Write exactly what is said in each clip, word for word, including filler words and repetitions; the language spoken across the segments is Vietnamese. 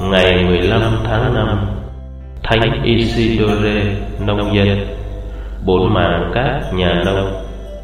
Ngày mười lăm tháng năm, Thánh Isidore nông dân, bốn mạng các nhà nông.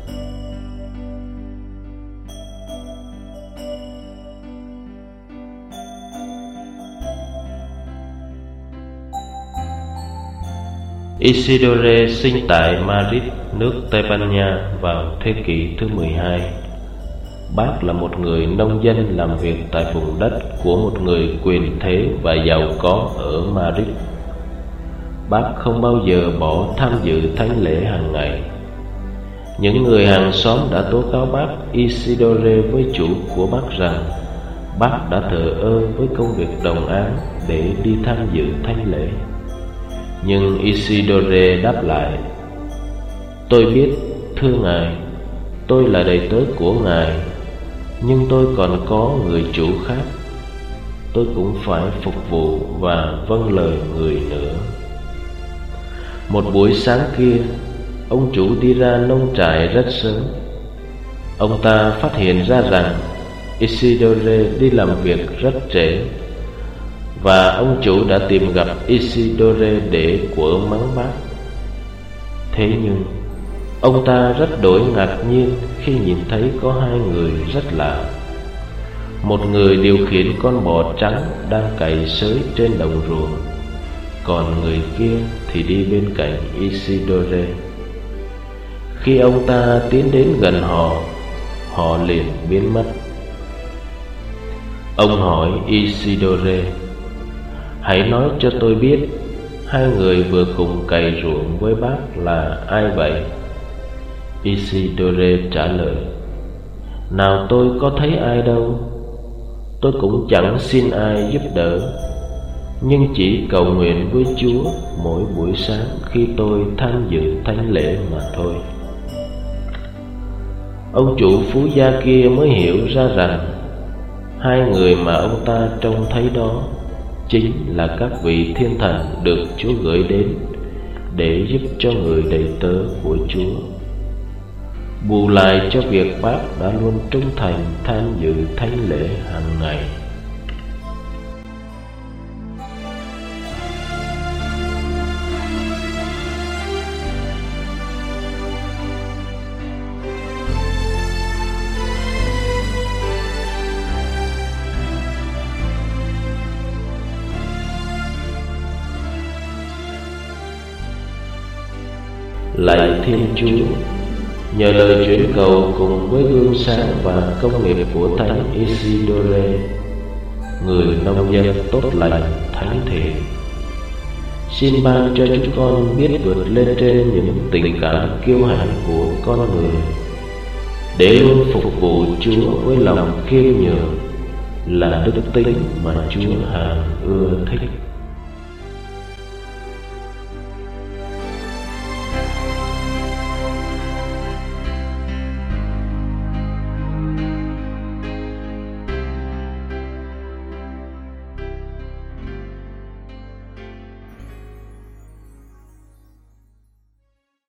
Isidore sinh tại Madrid, nước Tây Ban Nha vào thế kỷ thứ mười hai. Bác là một người nông dân làm việc tại vùng đất của một người quyền thế và giàu có ở Madrid. Bác không bao giờ bỏ tham dự thánh lễ hàng ngày. Những người hàng xóm đã tố cáo bác Isidore với chủ của bác rằng bác đã thờ ơ với công việc đồng áng để đi tham dự thánh lễ. Nhưng Isidore đáp lại: "Tôi biết, thưa Ngài, tôi là đầy tớ của Ngài, nhưng tôi còn có người chủ khác. Tôi cũng phải phục vụ và vâng lời người nữa." Một buổi sáng kia, ông chủ đi ra nông trại rất sớm. Ông ta phát hiện ra rằng Isidore đi làm việc rất trễ, và ông chủ đã tìm gặp Isidore để quở mắng bác. Thế nhưng ông ta rất đổi ngạc nhiên khi nhìn thấy có hai người rất lạ. Một người điều khiển con bò trắng đang cày xới trên đồng ruộng, còn người kia thì đi bên cạnh Isidore. Khi ông ta tiến đến gần họ, họ liền biến mất. Ông hỏi Isidore: "Hãy nói cho tôi biết, hai người vừa cùng cày ruộng với bác là ai vậy?" Isidore trả lời: "Nào, tôi có thấy ai đâu. Tôi cũng chẳng xin ai giúp đỡ, nhưng chỉ cầu nguyện với Chúa mỗi buổi sáng khi tôi tham dự thánh lễ mà thôi." Ông chủ phú gia kia mới hiểu ra rằng hai người mà ông ta trông thấy đó chính là các vị thiên thần được Chúa gửi đến để giúp cho người đầy tớ của Chúa, bù lại cho việc bác đã luôn trung thành tham dự thánh lễ hàng ngày. Lạy Thiên Chúa, nhờ lời chuyển cầu cùng với gương sáng và công nghiệp của Thánh Isidore, người nông dân tốt lành thánh thiện, xin ban cho chúng con biết vượt lên trên những tình cảm kiêu hãnh của con người, để luôn phục vụ Chúa với lòng khiêm nhường, là đức tính mà Chúa hàng ưa thích.